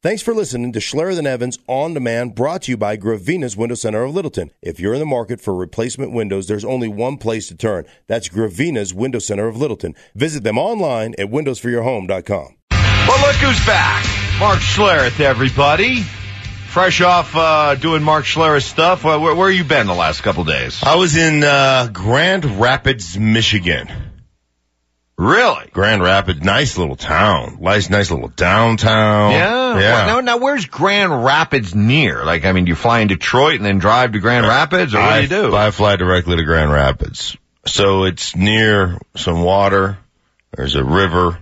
Thanks for listening to Schlereth and Evans On Demand, brought to you by Gravina's Window Center of Littleton. If you're in the market for replacement windows, there's only one place to turn. That's Gravina's Window Center of Littleton. Visit them online at windowsforyourhome.com. Well, look who's back. Mark Schlereth, everybody. Fresh off doing Mark Schlereth stuff. Where you been the last couple days? I was in Grand Rapids, Michigan. Really? Grand Rapids, nice little town. Nice little downtown. Yeah. Well, now, where's Grand Rapids near? Like, I mean, do you fly in Detroit and then drive to Grand Rapids, or what do you do? I fly directly to Grand Rapids. So it's near some water. There's a river,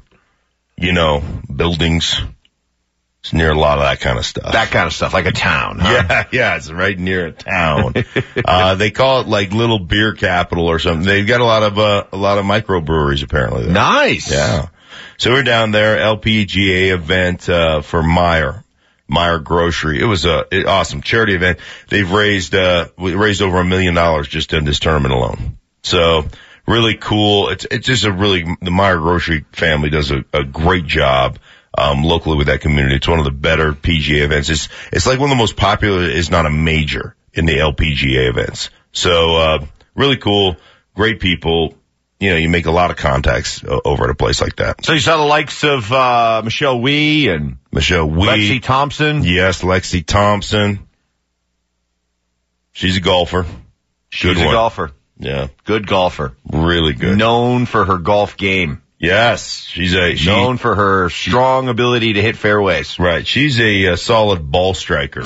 buildings. It's near a lot of that kind of stuff. That kind of stuff, like a town, huh? Yeah, it's right near a town. They call it like little beer capital or something. They've got a lot of microbreweries apparently there. Nice. Yeah. So we're down there, LPGA event, for Meijer Grocery. It was awesome charity event. They've raised over $1 million just in this tournament alone. So really cool. It's just the Meijer Grocery family does a great job. Locally with that community. It's one of the better PGA events. It's like one of the most popular, is not a major in the LPGA events. So, really cool, great people. You make a lot of contacts over at a place like that. So you saw the likes of, Michelle Wie and Lexi Thompson? Yes, Lexi Thompson. She's a golfer. She's a golfer. Yeah. Good golfer. Really good. Known for her golf game. Yes, she's known for her strong ability to hit fairways. Right, she's a solid ball striker,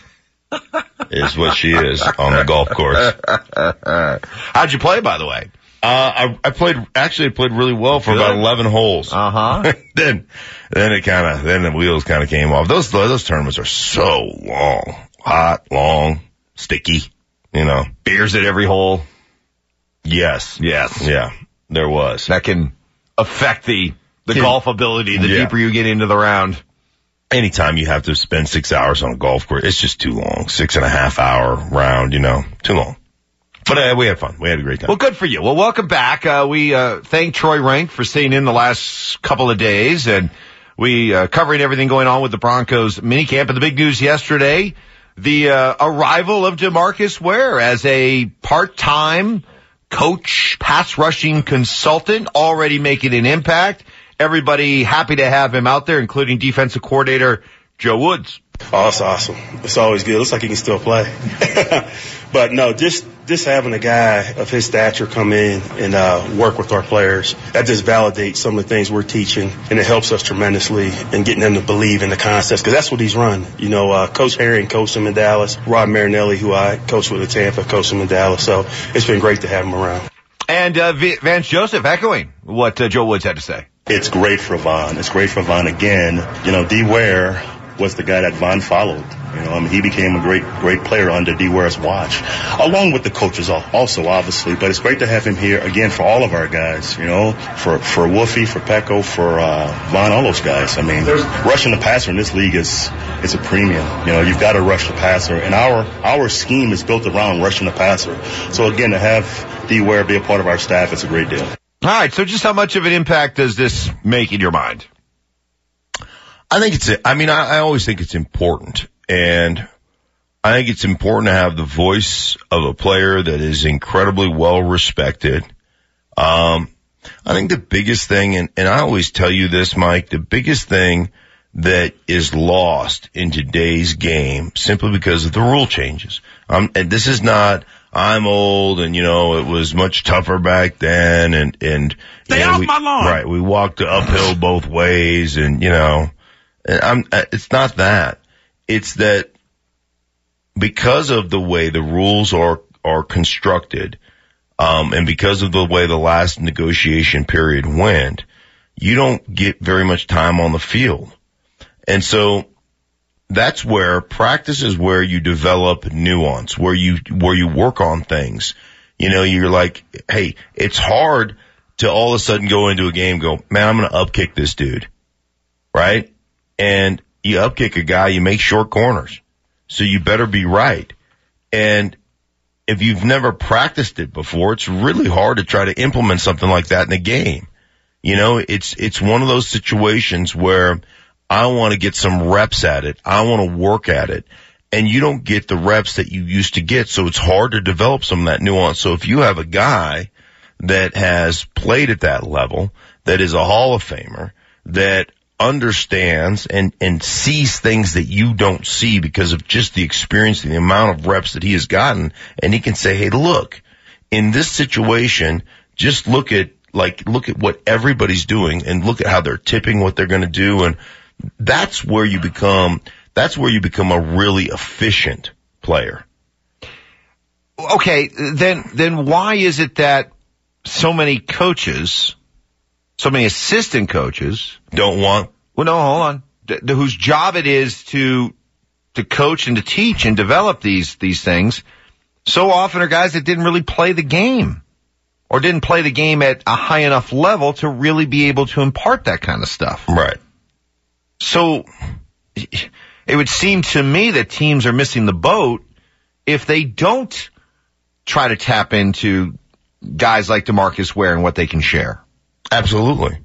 is what she is on the golf course. How'd you play, by the way? I played really well for about 11 holes. Then the wheels kind of came off. Those tournaments are so long, hot, long, sticky. Beers at every hole. Yes. Yeah, there was. That can affect the golf ability the deeper you get into the round. Anytime you have to spend 6 hours on a golf course, it's just too long. 6.5 hour round, too long. But we had fun. We had a great time. Well, good for you. Well, welcome back. We thank Troy Rank for staying in the last couple of days, and we covering everything going on with the Broncos minicamp. And the big news yesterday, the arrival of DeMarcus Ware as a part-time coach, pass rushing consultant, already making an impact. Everybody happy to have him out there, including defensive coordinator Joe Woods. Oh, it's awesome. It's always good. Looks like he can still play. But no, just having a guy of his stature come in and work with our players, that just validates some of the things we're teaching, and it helps us tremendously in getting them to believe in the concepts, because that's what he's run. Coach Herring coached him in Dallas. Rob Marinelli, who I coached with at Tampa, coached him in Dallas. So it's been great to have him around. And Vance Joseph echoing what Joe Woods had to say. It's great for Von. It's great for Von again. D. Ware was the guy that Von followed. He became a great player under D. Ware's watch, along with the coaches also, obviously. But it's great to have him here again for all of our guys. For Wolfie, for Pecco, for Von, all those guys. I mean, rushing the passer in this league is a premium. You've got to rush the passer, and our scheme is built around rushing the passer. So again, to have D. Ware be a part of our staff, it's a great deal. All right. So just how much of an impact does this make in your mind? I think I always think it's important. And I think it's important to have the voice of a player that is incredibly well respected. I think the biggest thing, and I always tell you this, Mike, the biggest thing that is lost in today's game simply because of the rule changes. And this is not, I'm old and, it was much tougher back then and stay off my lawn. Right. We walked uphill both ways and, it's not that. It's that because of the way the rules are constructed, and because of the way the last negotiation period went, you don't get very much time on the field. And so that's where practice is where you develop nuance, where you work on things. You're like, hey, it's hard to all of a sudden go into a game and go, man, I'm going to upkick this dude. Right? And you upkick a guy, you make short corners. So you better be right. And if you've never practiced it before, it's really hard to try to implement something like that in a game. It's one of those situations where I want to get some reps at it. I want to work at it. And you don't get the reps that you used to get, so it's hard to develop some of that nuance. So if you have a guy that has played at that level, that is a Hall of Famer, that understands and sees things that you don't see because of just the experience and the amount of reps that he has gotten, and he can say, hey, look, in this situation, just look at what everybody's doing and look at how they're tipping what they're going to do. And that's where you become a really efficient player. Okay, then why is it that so many coaches, so many assistant coaches don't want? Well, no, hold on. Whose job it is to coach and to teach and develop these things, so often are guys that didn't really play the game or didn't play the game at a high enough level to really be able to impart that kind of stuff. Right. So it would seem to me that teams are missing the boat if they don't try to tap into guys like DeMarcus Ware and what they can share. Absolutely.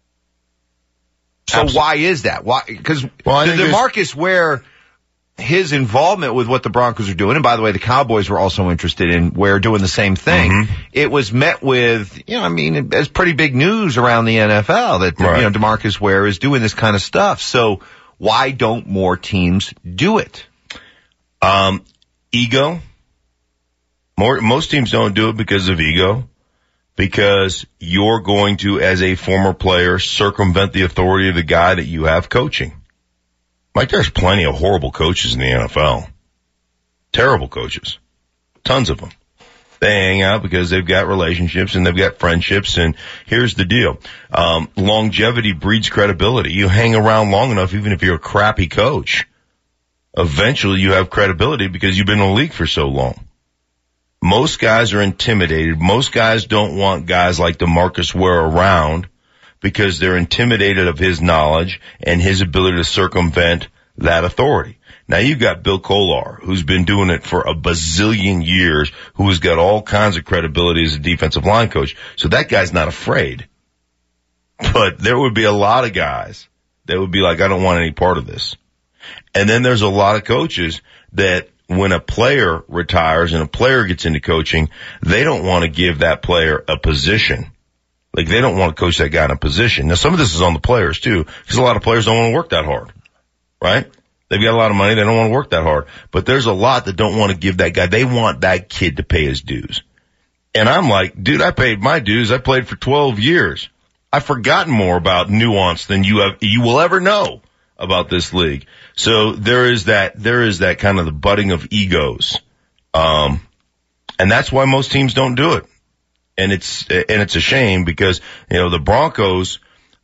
So why is that? Why? Because DeMarcus Ware, his involvement with what the Broncos are doing, and by the way, the Cowboys were also interested in Ware doing the same thing. Mm-hmm. It was met with, as pretty big news around the NFL that, right, DeMarcus Ware is doing this kind of stuff. So why don't more teams do it? Ego. Most teams don't do it because of ego. Because you're going to, as a former player, circumvent the authority of the guy that you have coaching. Mike, there's plenty of horrible coaches in the NFL. Terrible coaches. Tons of them. They hang out because they've got relationships and they've got friendships, and here's the deal. Longevity breeds credibility. You hang around long enough, even if you're a crappy coach, eventually you have credibility because you've been in the league for so long. Most guys are intimidated. Most guys don't want guys like DeMarcus Ware around because they're intimidated of his knowledge and his ability to circumvent that authority. Now you've got Bill Kollar, who's been doing it for a bazillion years, who has got all kinds of credibility as a defensive line coach. So that guy's not afraid. But there would be a lot of guys that would be like, I don't want any part of this. And then there's a lot of coaches that when a player retires and a player gets into coaching, they don't want to give that player a position. Like, they don't want to coach that guy in a position. Now, some of this is on the players, too, because a lot of players don't want to work that hard, right? They've got a lot of money. They don't want to work that hard. But there's a lot that don't want to give that guy. They want that kid to pay his dues. And I'm like, dude, I paid my dues. I played for 12 years. I've forgotten more about nuance than you will ever know about this league. So there is that kind of the butting of egos. And that's why most teams don't do it. And it's a shame because, the Broncos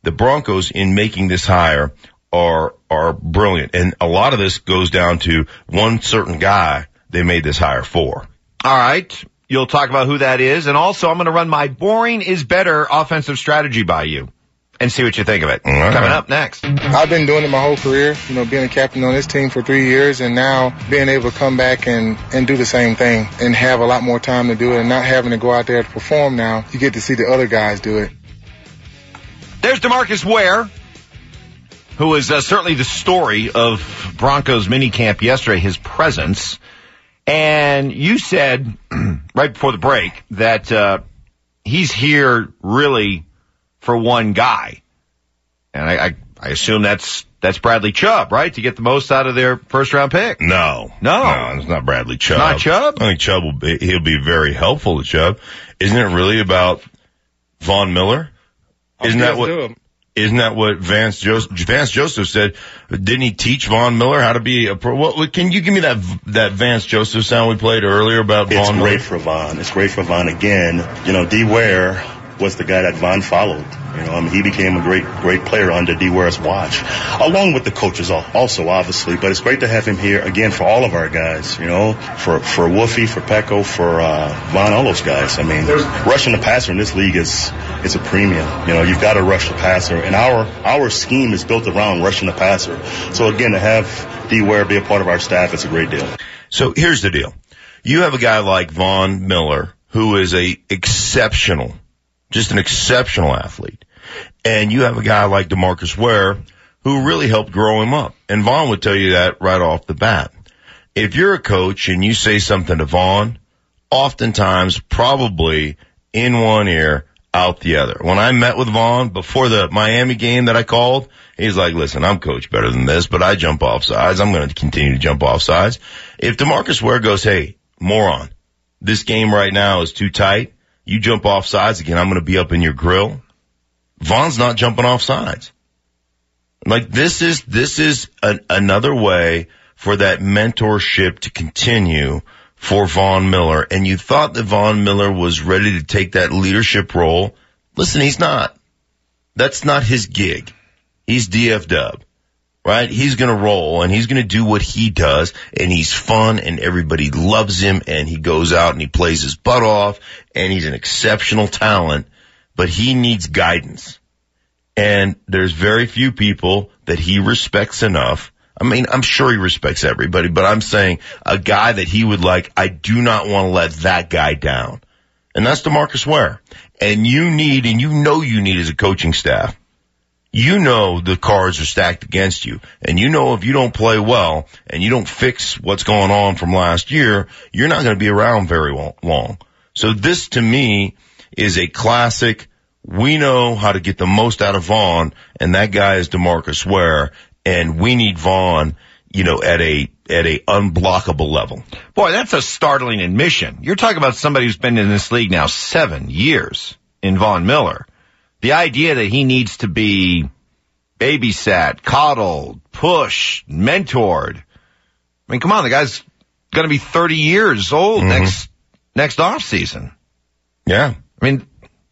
in making this hire are brilliant. And a lot of this goes down to one certain guy they made this hire for. All right. You'll talk about who that is. And also I'm going to run my boring is better offensive strategy by you and see what you think of it. Right. Coming up next. I've been doing it my whole career, being a captain on this team for 3 years, and now being able to come back and do the same thing and have a lot more time to do it and not having to go out there to perform now. You get to see the other guys do it. There's DeMarcus Ware, who was certainly the story of Broncos minicamp yesterday, his presence. And you said right before the break that he's here really for one guy. And I assume that's Bradley Chubb, right? To get the most out of their first round pick. No, it's not Bradley Chubb. Not Chubb? I think he'll be very helpful to Chubb. Isn't it really about Von Miller? Isn't that what Vance Joseph said? Didn't he teach Von Miller how to be a pro? What, can you give me that Vance Joseph sound we played earlier about Von Miller? It's great for Von. It's great for Von again. D. Ware was the guy that Von followed. He became a great player under D. Ware's watch, along with the coaches also, obviously. But it's great to have him here again for all of our guys. For Wolfie, for Pecco, for Von, all those guys. Rushing the passer in this league is a premium. You've got to rush the passer, and our scheme is built around rushing the passer. So again, to have D. Ware be a part of our staff, it's a great deal. So here's the deal: you have a guy like Von Miller who is an exceptional athlete. And you have a guy like DeMarcus Ware who really helped grow him up. And Vaughn would tell you that right off the bat. If you're a coach and you say something to Vaughn, oftentimes probably in one ear, out the other. When I met with Vaughn before the Miami game that I called, he's like, listen, I'm coach better than this, but I jump off sides. I'm going to continue to jump off sides. If DeMarcus Ware goes, hey, moron, this game right now is too tight. You jump off sides again, I'm going to be up in your grill. Vaughn's not jumping off sides. Like this is another way for that mentorship to continue for Von Miller. And you thought that Von Miller was ready to take that leadership role. Listen, he's not. That's not his gig. He's DF Dub, right? He's going to roll and he's going to do what he does, and he's fun and everybody loves him, and he goes out and he plays his butt off, and he's an exceptional talent, but he needs guidance. And there's very few people that he respects enough. I mean, I'm sure he respects everybody, but I'm saying a guy that he would like, I do not want to let that guy down. And that's DeMarcus Ware. And you need as a coaching staff, you know the cards are stacked against you. And you know if you don't play well and you don't fix what's going on from last year, you're not going to be around very long. So this to me is a classic. We know how to get the most out of Vaughn, and that guy is DeMarcus Ware. And we need Vaughn, at a unblockable level. Boy, that's a startling admission. You're talking about somebody who's been in this league now 7 years in Von Miller. The idea that he needs to be babysat, coddled, pushed, mentored. I mean, come on, the guy's going to be 30 years old next off season. Yeah. I mean,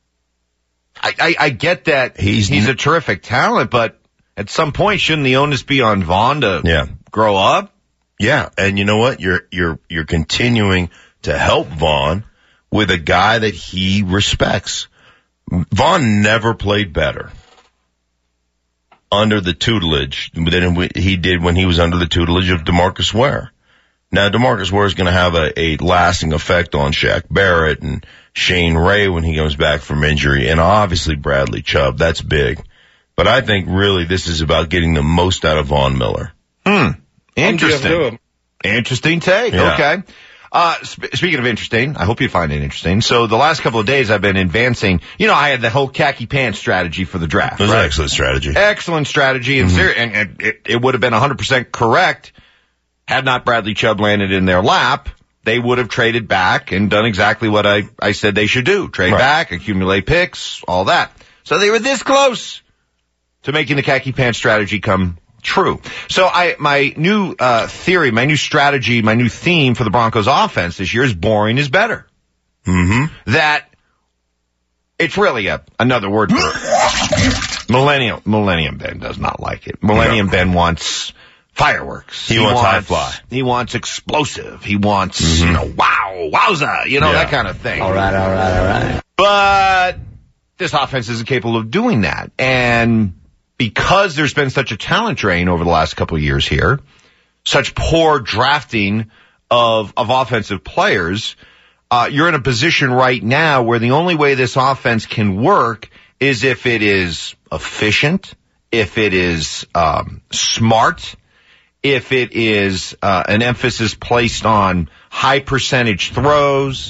I get that he's a terrific talent, but at some point, shouldn't the onus be on Vaughn to grow up? Yeah, and you know what? You're continuing to help Vaughn with a guy that he respects. Vaughn never played better under the tutelage than he did when he was under the tutelage of DeMarcus Ware. Now, DeMarcus Ware is going to have a lasting effect on Shaq Barrett and Shane Ray when he comes back from injury, and obviously Bradley Chubb. That's big. But I think really this is about getting the most out of Von Miller. Interesting. Interesting take. Yeah. Okay. Speaking of interesting, I hope you find it interesting. So the last couple of days I've been advancing, I had the whole khaki pants strategy for the draft. It was right? an excellent strategy. Excellent strategy. And it would have been 100% correct had not Bradley Chubb landed in their lap. They would have traded back and done exactly what I said they should do. Trade back, accumulate picks, all that. So they were this close to making the khaki pants strategy come true. So my new theory, my new strategy, my new theme for the Broncos offense this year is boring is better. That it's really another word for Millennium Ben does not like it. Millennium Ben wants fireworks. He wants high fly. He wants explosive. He wants, wow, wowza, that kind of thing. All right. But this offense isn't capable of doing that. And because there's been such a talent drain over the last couple of years here, such poor drafting of offensive players, you're in a position right now where the only way this offense can work is if it is efficient, if it is smart, if it is an emphasis placed on high percentage throws,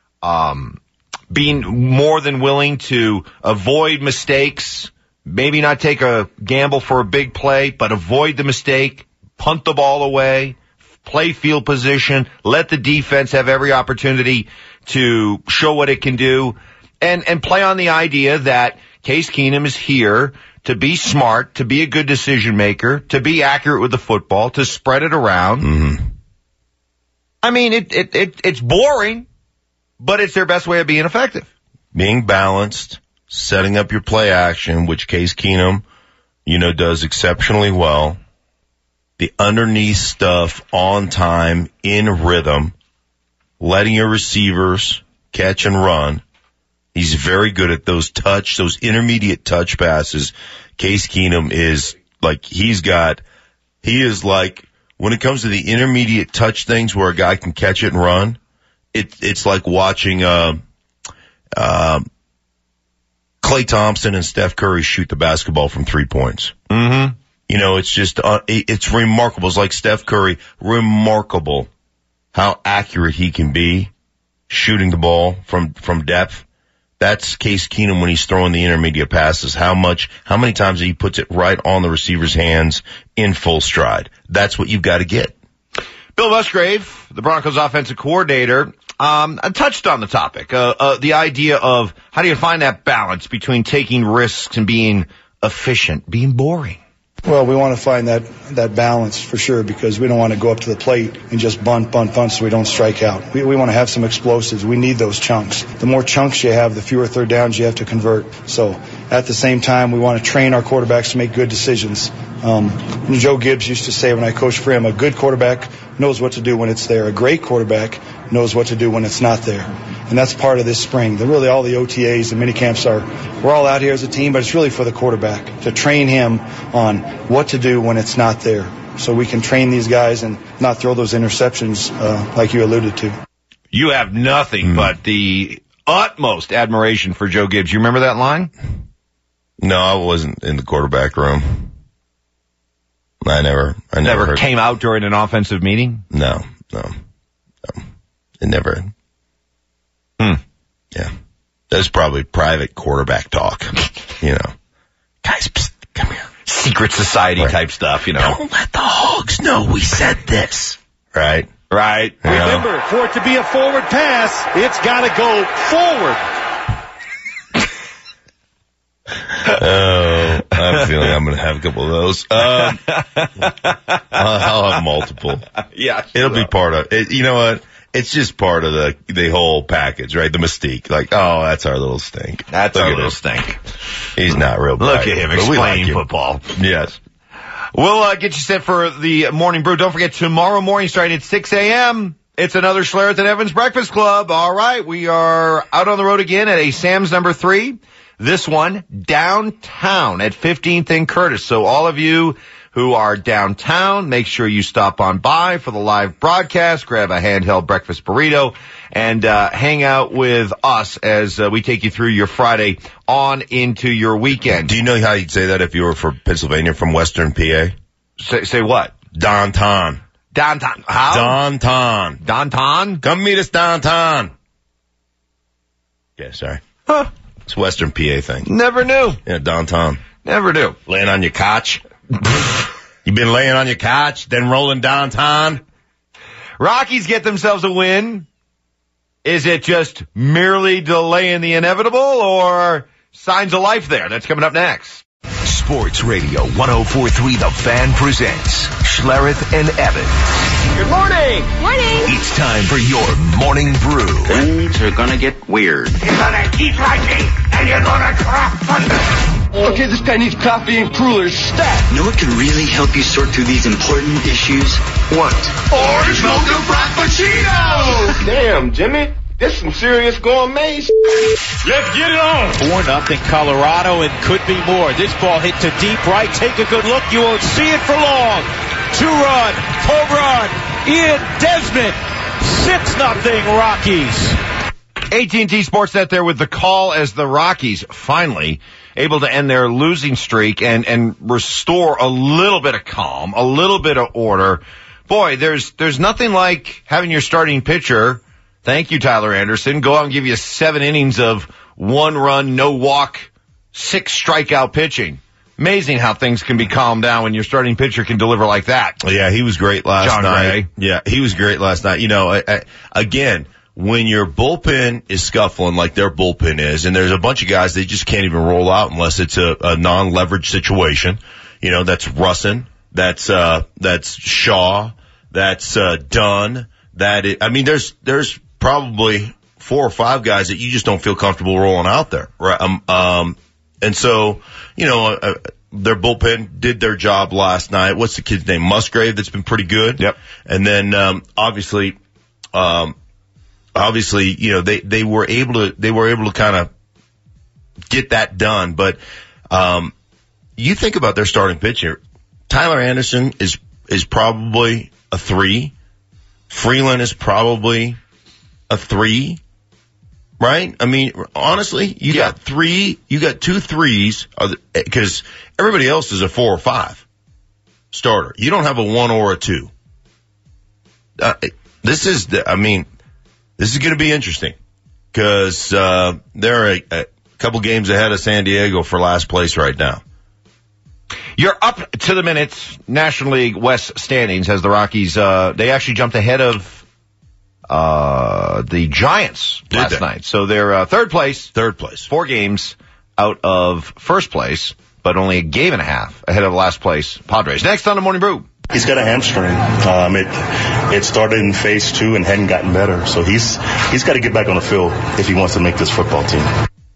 being more than willing to avoid mistakes, maybe not take a gamble for a big play, but avoid the mistake, punt the ball away, play field position, let the defense have every opportunity to show what it can do, and play on the idea that Case Keenum is here to be smart, to be a good decision maker, to be accurate with the football, to spread it around. I mean, it's boring, but it's their best way of being effective. Being balanced, setting up your play action, which Case Keenum, does exceptionally well. The underneath stuff on time, in rhythm, letting your receivers catch and run. He's very good at those intermediate touch passes. Case Keenum is like, when it comes to the intermediate touch things where a guy can catch it and run, it's like watching, Klay Thompson and Steph Curry shoot the basketball from 3 points. It's just, it's remarkable. It's like Steph Curry, remarkable how accurate he can be shooting the ball from depth. That's Case Keenum when he's throwing the intermediate passes. How many times he puts it right on the receiver's hands in full stride. That's what you've got to get. Bill Musgrave, the Broncos offensive coordinator, touched on the topic, the idea of how do you find that balance between taking risks and being efficient, being boring? Well, we want to find that balance for sure, because we don't want to go up to the plate and just bunt so we don't strike out. We want to have some explosives. We need those chunks. The more chunks you have, the fewer third downs you have to convert. So at the same time, we want to train our quarterbacks to make good decisions. Joe Gibbs used to say when I coached for him, a good quarterback knows what to do when it's there. A great quarterback knows what to do when it's not there. And that's part of this spring. Really all the OTAs and mini camps we're all out here as a team, but it's really for the quarterback to train him on what to do when it's not there, so we can train these guys and not throw those interceptions like you alluded to. You have nothing but the utmost admiration for Joe Gibbs. You remember that line? No, I wasn't in the quarterback room. I never heard. Came out during an offensive meeting? No. It never. Yeah. That's probably private quarterback talk, Guys, psst, come here. Secret society type stuff, Don't let the Hogs know we said this. Right. Remember, for it to be a forward pass, it's got to go forward. I have a feeling I'm going to have a couple of those. I'll have multiple. Yeah. It'll be part of it. You know what? It's just part of the whole package, right? The mystique. Like, oh, that's our little stink. That's our little stink. He's not real bright. Look at him explaining football. Yes. We'll get you set for the morning brew. Don't forget, tomorrow morning starting at 6 a.m., it's another Schlereth and Evans Breakfast Club. All right, we are out on the road again at a Sam's number 3. This one downtown at 15th and Curtis. So all of you who are downtown, make sure you stop on by for the live broadcast, grab a handheld breakfast burrito, and hang out with us as we take you through your Friday on into your weekend. Do you know how you'd say that if you were from Pennsylvania, from Western PA? Say what? Downtown. Downtown. How? Downtown. Downtown? Come meet us downtown. Yeah, sorry. Huh. It's Western PA thing. Never knew. Yeah, downtown. Never knew. Laying on your couch. You been laying on your couch, then rolling downtown? Rockies get themselves a win. Is it just merely delaying the inevitable, or signs of life there? That's coming up next. Sports Radio 104.3 The Fan presents Schlereth and Evans. Good morning. Morning. It's time for your morning brew. Things are gonna get weird. You're gonna eat like me, and you're gonna drop thunder. Okay, this guy needs coffee and crullers stat. Know what could really help you sort through these important issues? What? Orange mocha frappuccino! Damn, Jimmy. This some serious gourmet. Let's get it on. 4-0 Colorado, and could be more. This ball hit to deep right. Take a good look. You won't see it for long. 2-run, home run. Ian Desmond. 6-0 Rockies. AT&T Sportsnet there with the call as the Rockies finally able to end their losing streak and restore a little bit of calm, a little bit of order. Boy, there's nothing like having your starting pitcher, thank you, Tyler Anderson, go out and give you 7 innings of 1 run, no walk, 6 strikeout pitching. Amazing how things can be calmed down when your starting pitcher can deliver like that. Yeah, he was great last night. Gray. Yeah, he was great last night. Again, when your bullpen is scuffling like their bullpen is, and there's a bunch of guys they just can't even roll out unless it's a non-leverage situation. That's Russin, that's Shaw, that's Dunn. There's probably 4 or 5 guys that you just don't feel comfortable rolling out there, right? And so, their bullpen did their job last night. What's the kid's name? Musgrave, that's been pretty good. Yep. And then, obviously, they were able to kind of get that done. But, you think about their starting pitcher. Tyler Anderson is probably a 3. Freeland is probably a 3. Right? Honestly, you got 2 3s, because everybody else is a 4 or 5. starter. You don't have a 1 or a 2. This is going to be interesting because they're a couple games ahead of San Diego for last place right now. You're up to the minutes, National League West standings, as the Rockies, they actually jumped ahead of the Giants last night. So they're third place. 4 games out of first place, but only a game and a half ahead of last place Padres. Next on the Morning Brew. He's got a hamstring. It started in phase 2 and hadn't gotten better. So he's got to get back on the field if he wants to make this football team.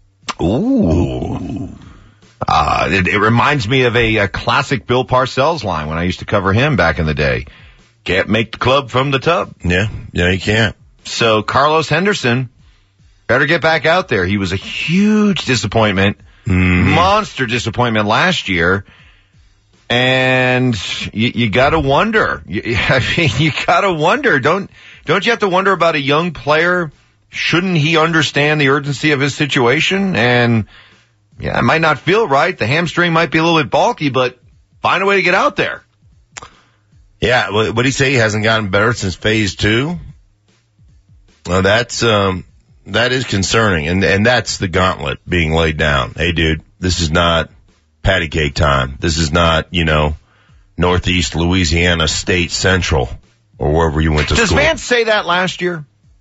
Ooh. It reminds me of a classic Bill Parcells line when I used to cover him back in the day. Can't make the club from the tub. Yeah, you can't. So Carlos Henderson better get back out there. He was a huge disappointment, monster disappointment last year. And you gotta wonder. You gotta wonder. Don't you have to wonder about a young player? Shouldn't he understand the urgency of his situation? And yeah, it might not feel right. The hamstring might be a little bit bulky, but find a way to get out there. Yeah, what did he say? He hasn't gotten better since phase 2? Well, that is concerning. And that's the gauntlet being laid down. Hey, dude, this is not patty cake time. This is not, Northeast Louisiana State Central or wherever you went to school. Does Vance say that last year?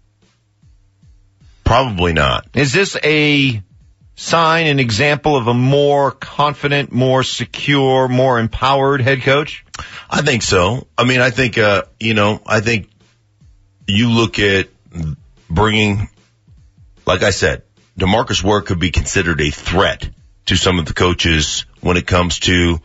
Probably not. Is this a sign, an example of a more confident, more secure, more empowered head coach? I think so. I mean, I think you look at bringing, like I said, DeMarcus Ware could be considered a threat to some of the coaches when it comes to,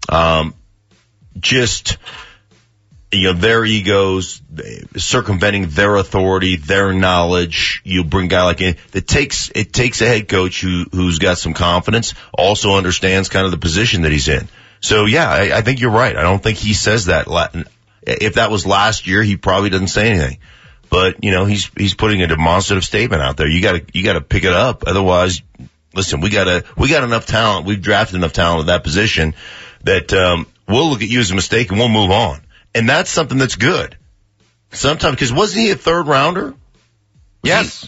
their egos, circumventing their authority, their knowledge. You bring a guy like in. It takes a head coach who's got some confidence, also understands kind of the position that he's in. So yeah, I think you're right. I don't think he says that. If that was last year, he probably doesn't say anything. But, he's putting a demonstrative statement out there. You gotta pick it up. Otherwise, listen, we got enough talent. We've drafted enough talent at that position that, we'll look at you as a mistake and we'll move on. And that's something that's good. Sometimes, because wasn't he a 3rd rounder? Yes.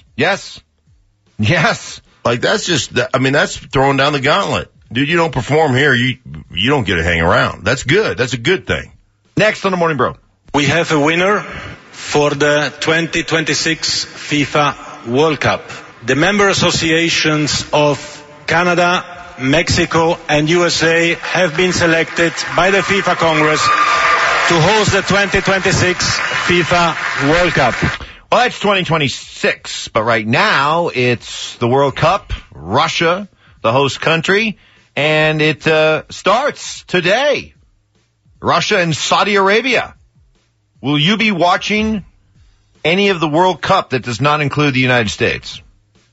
Like that's throwing down the gauntlet. Dude, you don't perform here, you don't get to hang around. That's good. That's a good thing. Next on the Morning Brew. We have a winner for the 2026 FIFA World Cup. The member associations of Canada, Mexico, and USA have been selected by the FIFA Congress to host the 2026 FIFA World Cup. Well, that's 2026, but right now it's the World Cup, Russia, the host country, and it starts today. Russia and Saudi Arabia. Will you be watching any of the World Cup that does not include the United States?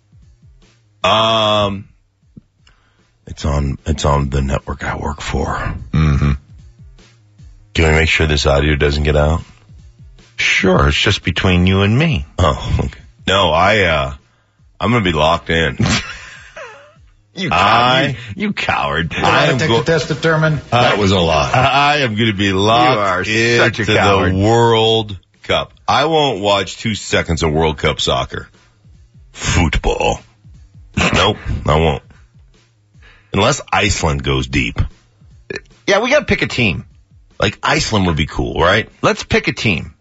It's on the network I work for. Mm-hmm. Can we make sure this audio doesn't get out? Sure, it's just between you and me. Oh, okay. No, I'm gonna be locked in. You coward. I take the test determined that was a lie. I am going to be locked into the World Cup. I won't watch 2 seconds of World Cup soccer. Football. Nope, I won't. Unless Iceland goes deep. Yeah, we got to pick a team. Like Iceland would be cool, right? Let's pick a team.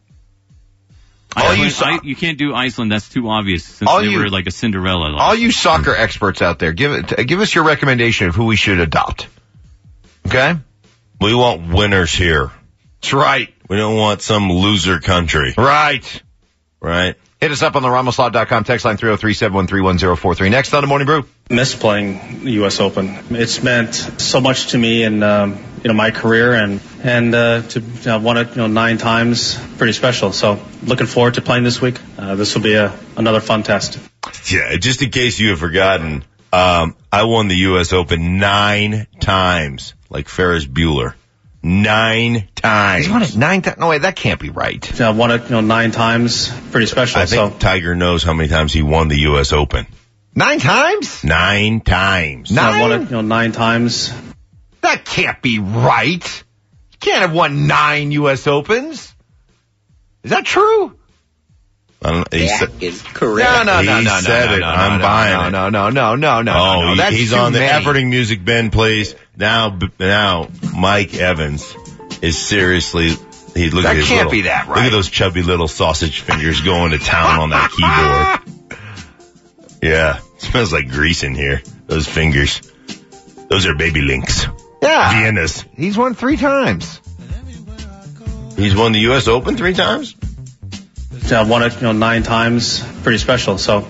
You can't do Iceland. That's too obvious since they were like a Cinderella. All you soccer experts out there, give us your recommendation of who we should adopt. Okay? We want winners here. That's right. We don't want some loser country. Right. Hit us up on the RamosLaw.com text line 303-713-1043. Next on the Morning Brew. Miss playing the U.S. Open. It's meant so much to me and my career and to have won it 9 times, pretty special. So looking forward to playing this week. This will be another fun test. Yeah, just in case you have forgotten, I won the U.S. Open 9 times, like Ferris Bueller. 9 times. He's won it 9 times? No, wait, that can't be right. I won it 9 times, pretty special. I think Tiger knows how many times he won the U.S. Open. 9 times? 9 times. 9? I won it 9 times. That can't be right. can't have won 9 U.S. Opens. Is that true? I don't know. That is correct. No. He said it. I'm buying it. No. That's he's too on the many. efforting music, Ben, please. Now, Mike Evans is seriously, look That at his can't little, be that, right? Look at those chubby little sausage fingers going to town on that keyboard. Yeah. Smells like grease in here. Those fingers. Those are baby links. Yeah. Vienna's. He's won 3 times. He's won the U.S. Open 3 times? Won it, 9 times. Pretty special. So.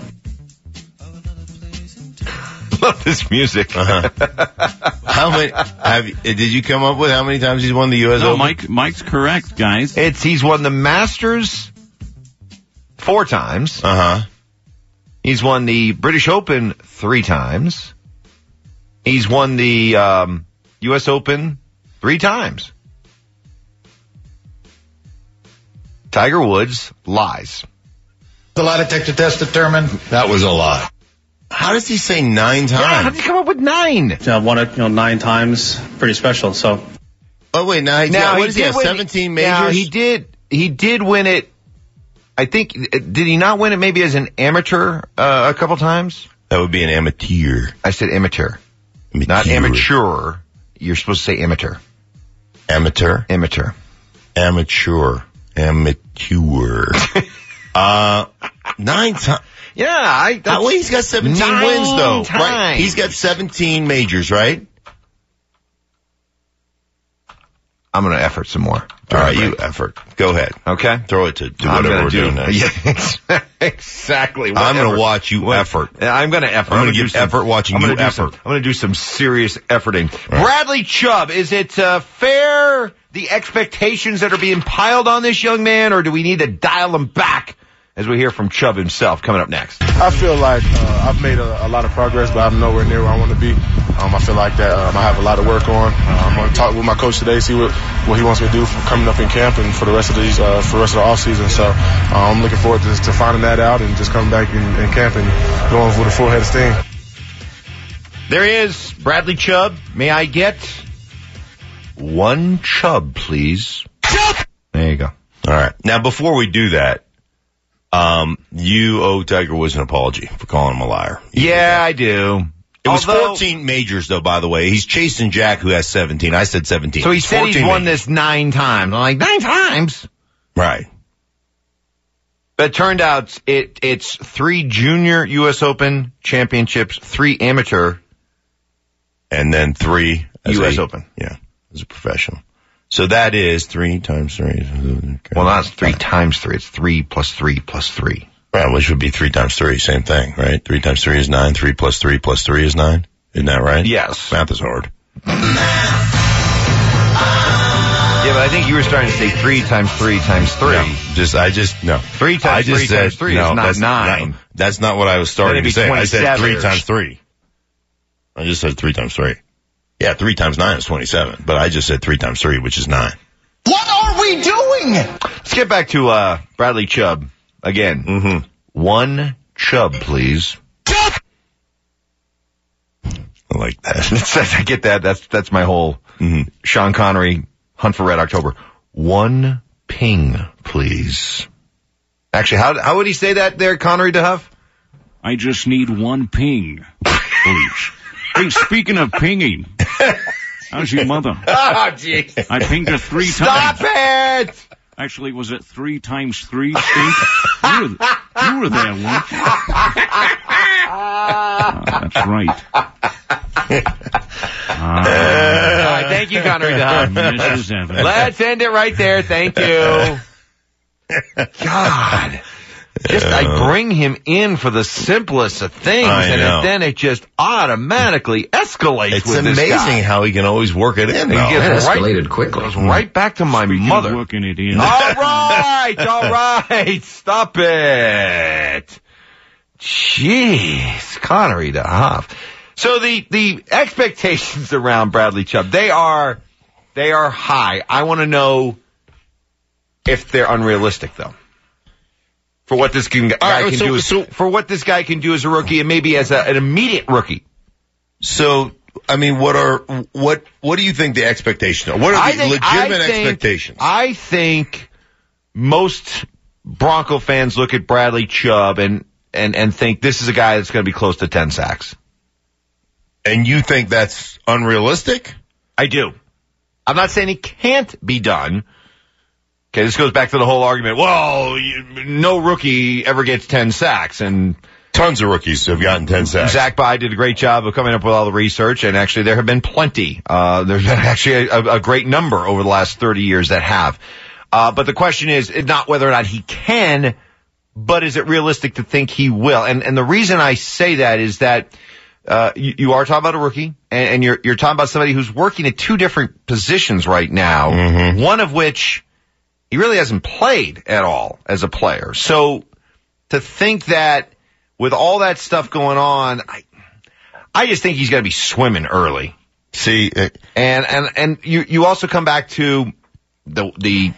Love this music. How many, did you come up with how many times he's won the U.S. Open? Mike's correct, guys. He's won the Masters 4 times. He's won the British Open 3 times. He's won the U.S. Open 3 times. Tiger Woods lies. The lie detector test determined that was a lie. How does he say 9 times? Yeah, how did he come up with 9? Won it, 9 times. Pretty special. So. Oh wait, now he have 17 majors? Now he did win it. I think, did he not win it maybe as an amateur a couple times? That would be an amateur. I said amateur. Not amateur. You're supposed to say amateur. Amateur? Amateur. Amateur. 9 times. Yeah, he's got 17 wins though. Times. Right? He's got 17 majors, right? I'm going to effort some more. All right, you effort. Go ahead. Okay. Throw it to whatever we're doing next. Yeah, exactly. I'm going to watch you effort. I'm going to effort. I'm going to give effort watching you effort. I'm going to do some serious efforting. Right. Bradley Chubb, is it fair, the expectations that are being piled on this young man, or do we need to dial them back? As we hear from Chubb himself, coming up next. I feel like I've made a lot of progress, but I'm nowhere near where I want to be. I feel like that I have a lot to work on. I'm going to talk with my coach today, see what he wants me to do for coming up in camp and for the rest of the off season. So I'm looking forward to finding that out and just coming back in camp and going with a full head of steam. There he is, Bradley Chubb. May I get 1 Chubb, please? There you go. All right. Now, before we do that, you owe Tiger Woods an apology for calling him a liar. Yeah, I do. It was 14 majors, though, by the way. He's chasing Jack, who has 17. I said 17. So he said he's won this 9 times. I'm like, 9 times? Right. But it turned out it's 3 junior U.S. Open championships, 3 amateur. And then 3 U.S. Open. Yeah, as a professional. So that is 3 times 3. Well, not 3 times 3. It's 3 plus 3 plus 3. Right, which would be 3 times 3. Same thing, right? 3 times 3 is 9. 3 plus 3 plus 3 is 9. Isn't that right? Yes. Math is hard. Yeah, but I think you were starting to say 3 times 3 times 3. No, 3 times 3 times 3 is not 9. That's not what I was starting to say. 27. I said 3 times 3. I just said 3 times 3. Yeah, 3 times 9 is 27, but I just said 3 times 3, which is 9. What are we doing? Let's get back to Bradley Chubb again. Mm-hmm. 1 Chubb, please. I like that. I get that. That's my whole Sean Connery Hunt for Red October. 1 ping, please. Actually, how would he say that there, Connery DeHuff? I just need 1 ping, please. Hey, speaking of pinging, how's your mother? Oh, jeez. I pinged her 3 times. Stop it! Actually, was it 3 times 3, Steve? You were there once. That's right. All right, thank you, Connery DeHuff. Mrs. Evans. Let's end it right there. Thank you. God. I bring him in for the simplest of things, then it just automatically escalates. It's with this amazing guy. how he can always work it in. It escalated quickly. Goes right back to my mother. Working it in. All right, stop it. Jeez, Connery DeHuff. So the expectations around Bradley Chubb, they are high. I want to know if they're unrealistic, though. For what this guy can do, for what this guy can do as a rookie, and maybe as an immediate rookie. So I mean, what do you think the expectations are? What are the legitimate expectations? I think most Bronco fans look at Bradley Chubb and think this is a guy that's going to be close to 10 sacks. And you think that's unrealistic? I do. I'm not saying he can't be done. Okay, this goes back to the whole argument. Well, no rookie ever gets 10 sacks, and tons of rookies have gotten 10 sacks. Zach Bye did a great job of coming up with all the research, and actually there have been plenty. There's been actually a great number over the last 30 years that have. But the question is not whether or not he can, but is it realistic to think he will? And the reason I say that is that you are talking about a rookie, and you're talking about somebody who's working at two different positions right now, mm-hmm. one of which he really hasn't played at all as a player. So to think that with all that stuff going on, I just think he's going to be swimming early. See, and you also come back to the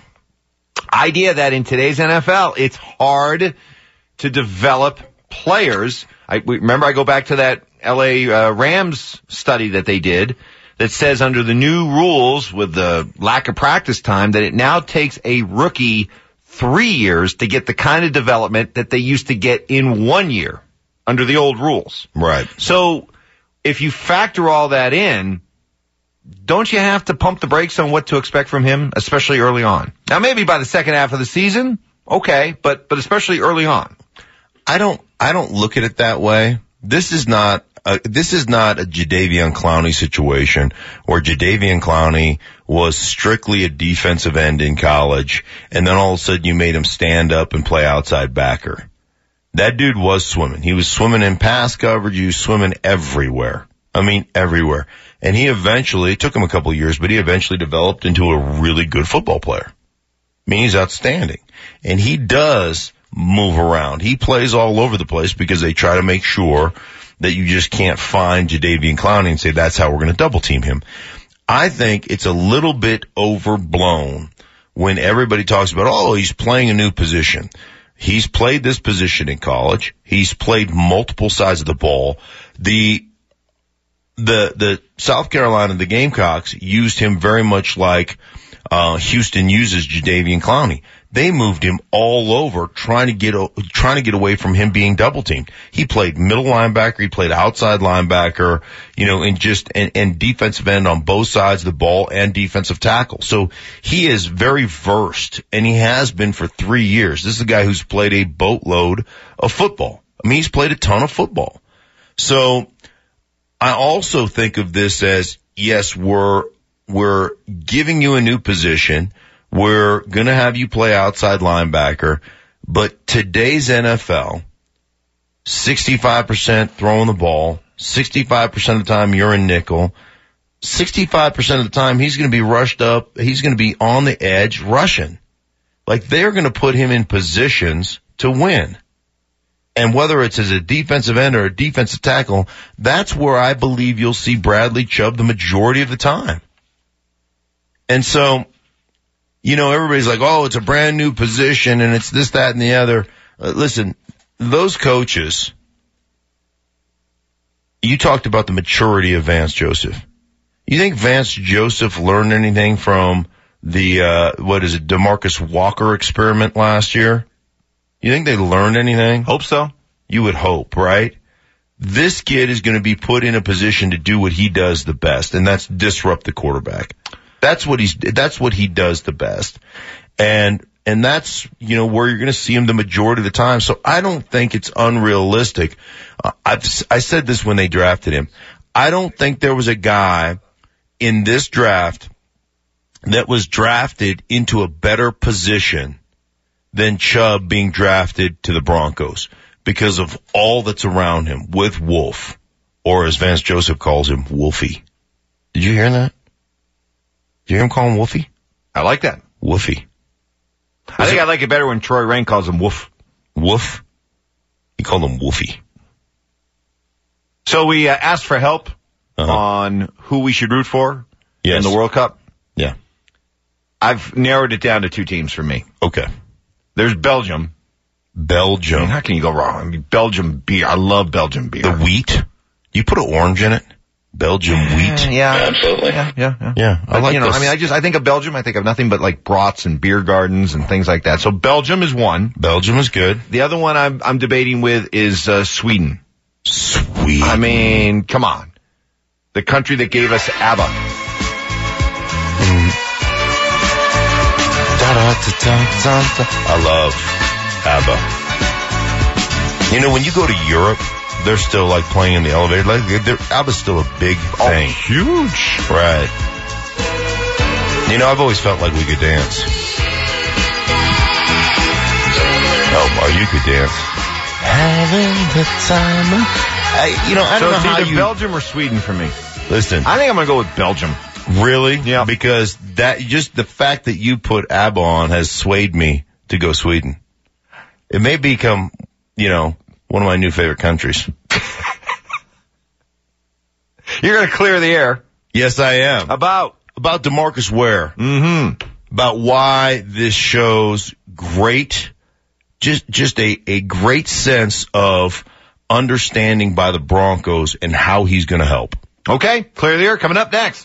idea that in today's NFL, it's hard to develop players. I go back to that LA Rams study that they did that says under the new rules with the lack of practice time that it now takes a rookie 3 years to get the kind of development that they used to get in 1 year under the old rules. Right. So if you factor all that in, don't you have to pump the brakes on what to expect from him, especially early on? Now, maybe by the second half of the season, okay, but especially early on. I don't look at it that way. This is not a Jadeveon Clowney situation where Jadeveon Clowney was strictly a defensive end in college, and then all of a sudden you made him stand up and play outside backer. That dude was swimming. He was swimming in pass coverage. He was swimming everywhere. I mean, everywhere. And it took him a couple of years, but he eventually developed into a really good football player. I mean, he's outstanding. And he does move around. He plays all over the place because they try to make sure that you just can't find Jadeveon Clowney and say that's how we're going to double team him. I think it's a little bit overblown when everybody talks about, he's playing a new position. He's played this position in college. He's played multiple sides of the ball. The South Carolina, the Gamecocks used him very much like Houston uses Jadeveon Clowney. They moved him all over trying to get away from him being double teamed. He played middle linebacker, he played outside linebacker, and defensive end on both sides of the ball and defensive tackle. So he is very versed, and he has been for 3 years. This is a guy who's played a boatload of football. I mean, he's played a ton of football. So I also think of this as, yes, we're giving you a new position. We're going to have you play outside linebacker, but today's NFL, 65% throwing the ball, 65% of the time you're in nickel, 65% of the time he's going to be rushed up, he's going to be on the edge rushing. Like, they're going to put him in positions to win. And whether it's as a defensive end or a defensive tackle, that's where I believe you'll see Bradley Chubb the majority of the time. And so, everybody's like, it's a brand new position and it's this, that, and the other. Listen, those coaches, you talked about the maturity of Vance Joseph. You think Vance Joseph learned anything from the, DeMarcus Walker experiment last year? You think they learned anything? Hope so. You would hope, right? This kid is going to be put in a position to do what he does the best, and that's disrupt the quarterback. That's what he does the best. And that's, where you're going to see him the majority of the time. So I don't think it's unrealistic. I said this when they drafted him. I don't think there was a guy in this draft that was drafted into a better position than Chubb being drafted to the Broncos because of all that's around him with Wolf, or as Vance Joseph calls him, Wolfie. Did you hear that? Did you hear him call him Wolfie? I like that. Wolfie. I think I like it better when Troy Rain calls him Woof. Woof? He called him Wolfie. So we asked for help on who we should root for in the World Cup. Yeah. I've narrowed it down to two teams for me. Okay. There's Belgium. Belgium. I mean, how can you go wrong? I mean, Belgium beer. I love Belgium beer. The wheat. You put an orange in it? Belgium wheat. Yeah. Absolutely. Yeah. I like this. I think of Belgium, I think of nothing but like brats and beer gardens and things like that. So Belgium is one. Belgium is good. The other one I'm debating with is Sweden. Sweden. I mean, come on. The country that gave us ABBA. I love ABBA. You know, when you go to Europe, they're still like playing in the elevator. Like ABBA's still a big thing. Oh, huge. Right. You know, I've always felt like we could dance. Oh, or you could dance. Having the time. I don't know how it's either Belgium or Sweden for me. Listen. I think I'm going to go with Belgium. Really? Yeah. Because just the fact that you put ABBA on has swayed me to go Sweden. It may become, one of my new favorite countries. You're going to clear the air. Yes, I am. About DeMarcus Ware. Mm-hmm. About why this shows great, just a great sense of understanding by the Broncos and how he's going to help. Okay, clear the air coming up next.